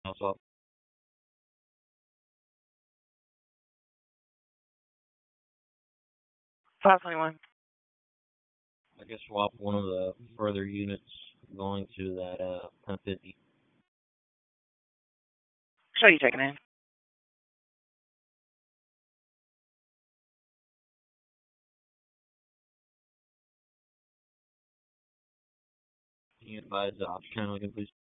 swap. $521. I guess swap one of the further units going to that 1050. So you taking in? Can you advise the ops channel again, please?